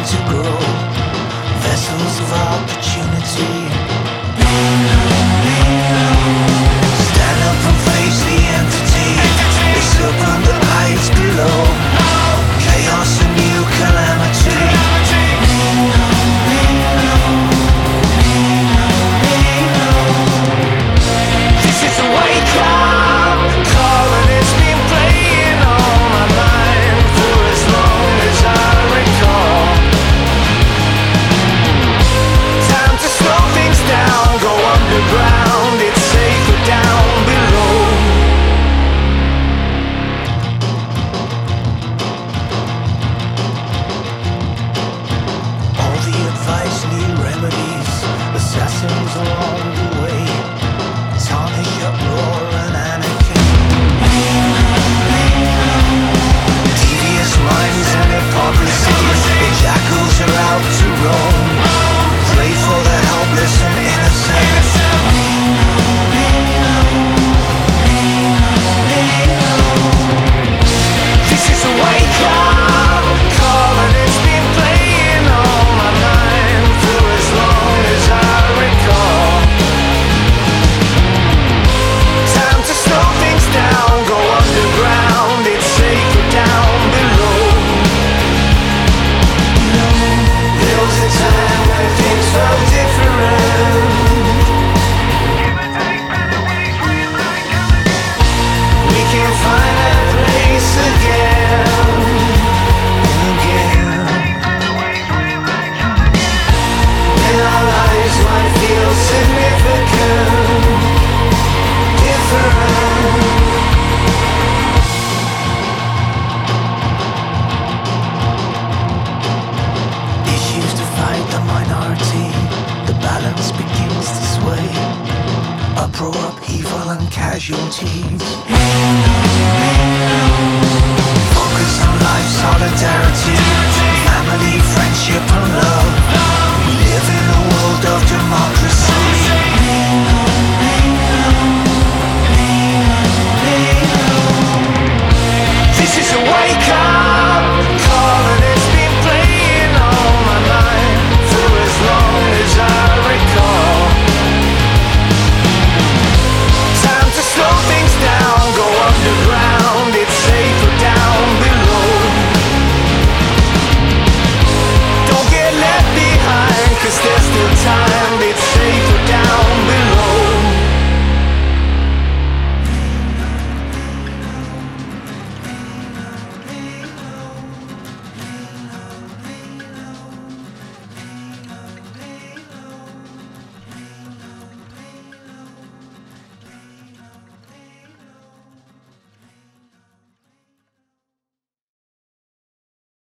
to grow, vessels of opportunity. Stand up and face the entity. It's up under eyes below. Chaos and new calamity. This is a wake up call, and it's been playing on my mind for as long as I recall. Time to slow things down, go underground. It's safer down below. All the advice, new remedies, assassins along the way. Tarnish uproar and anarchy. Devious minds and hypocrisies. The jackals are out to roam. Pray for the helpless and innocent. This is a wake up call, and it's been playing on my mind for as long as I recall. Time to slow things down, go underground. It's safer down below. There was a time when things felt different. We can find that place again and again. Then our lives might feel significant, different. Issues divide the minority. The balance begins to sway. Uproar, upheaval and casualties.